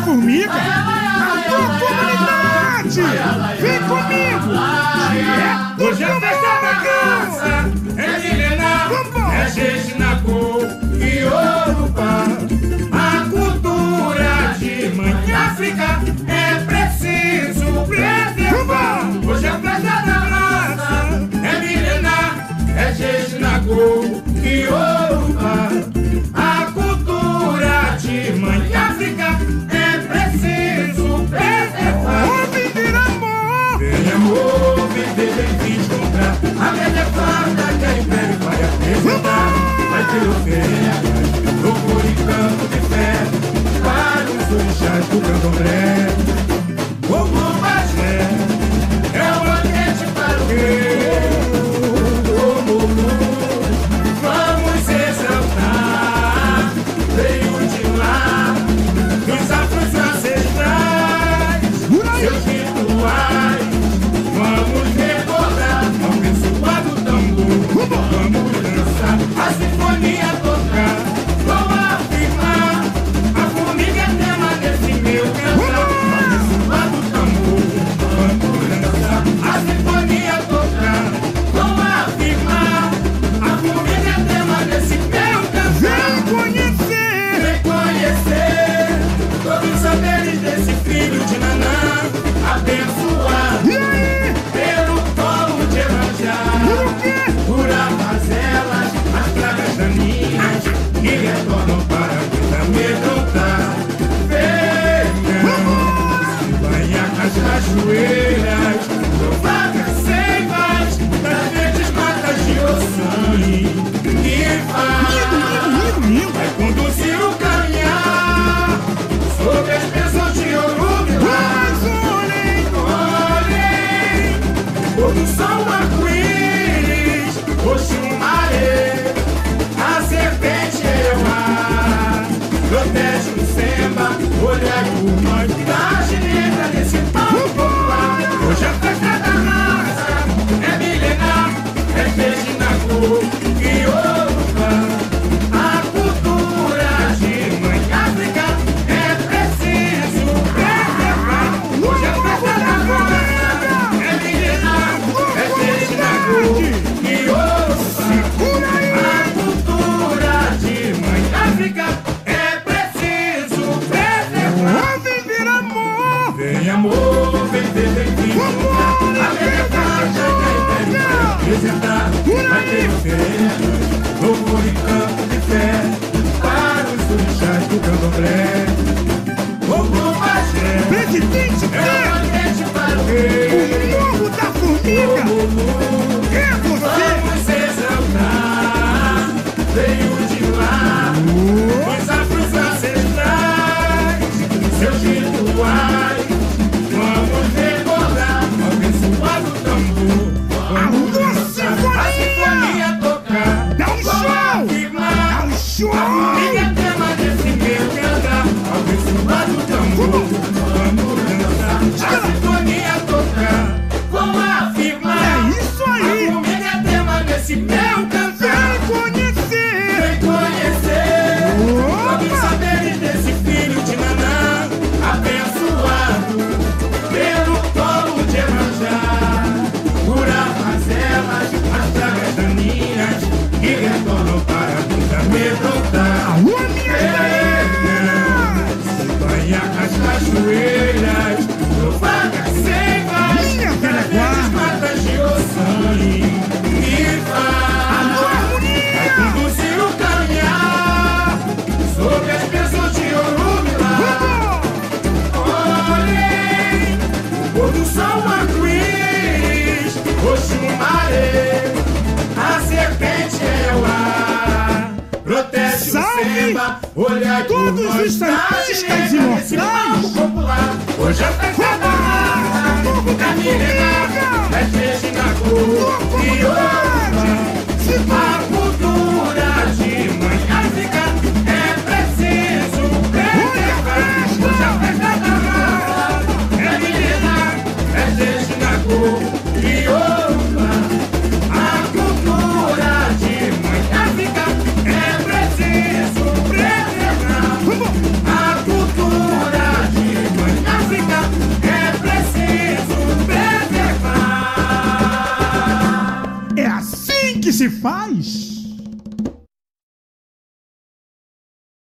formiga, a tua comunidade. Vem comigo. Hoje a festa da graça é milenar, é Jejinacô e Yorubá. A cultura de Mãe África é preciso preservar. Hoje a festa da graça é milenar, é Jejinacô e Yorubá. A cultura de Mãe África é preciso preservar. Vem vir amor. Vem amor, vem encontrar a velha farda que a Império vai apresentar. Vai ter ofertas, louvor e canto de fé para os orixás do candomblé. O Mubajé é o banquete para o rei. Vamos exaltar, veio de lá, dos afros ancestrais, seus rituais. Vamos recordar ao abençoado tambor. Vamos dançar, a sinfonia tocar. Vamos afirmar, a formiga é tema desse meu cantar. Ao abençoado tambor. Vamos dançar, a sinfonia tocar. Vamos afirmar, a formiga é tema desse meu cantar. Vem conhecer todos os saberes desse filho de Nanã, abençoado pelo colo de Emanjá. Cura mazelas, as pragas daninhas que retornam para nos amedrontar. Venham se banhar nas cachoeiras, provar as seivas das verdes matas de Ossã. E vai conduzir o caminhar sobre as bênçãos de Yorubá. Todo sol arco-íris, Oxumaré, a serpente é o ar. Protege o Semba, olhar o nós da ginebra nesse palco popular. Hoje a festa da raça é milenar, é Jejinacô e Yorubá. A cultura de Mãe África é preciso preservar. Hoje a festa da raça é milenar, é Jejinacô e Yorubá. A cultura de Mãe África é preciso preservar. Vem vir amor. Vem amor, vem encontrar a velha faixa que a Império vai apresentar. Vai ter ofertas, louvor e canto de fé para os orixás do candomblé. O Mubajé Presidente, é o banquete para o rei. o morro da formiga. É você. Vamos exaltar, veio de lá, os afros ancestrais, seus rituais. Vamos recordar ao abençoado tambor. Vamos dançar, a sinfonia tocar. Dá um Vamos show. afirmar, Dá um show. a formiga é tema desse meu cantar. Ao abençoado tambor. Vamos dançar, a sinfonia tocar. Vamos afirmar, É isso aí. a formiga é tema desse meu cantar. Vem conhecer. Vem conhecer todos os saberes desse filho de Nanã, abençoado pelo colo de Emanjá. Cura mazelas, as pragas daninhas que retornam para nos amedrontar. Alô, minha galera. Se banhar nas cachoeiras, provar as seivas Minha velha das verdes guarda. matas de Ossã. E vai conduzir o caminhar sobre as bênçãos de Yorubá. Olhem, o pôr do sol arco-íris, Oxumaré, a serpente é o ar. Protege Salve o Semba, olhar todos os santistas imortais. popular. Hoje a festa da raça é milenar, é Jejinacô e Yorubá. A cultura de Mãe África é preciso preservar. Hoje a festa da raça é milenar, é Jejinacô e Yorubá. A cultura de Mãe África é preciso preservar. A cultura de se faz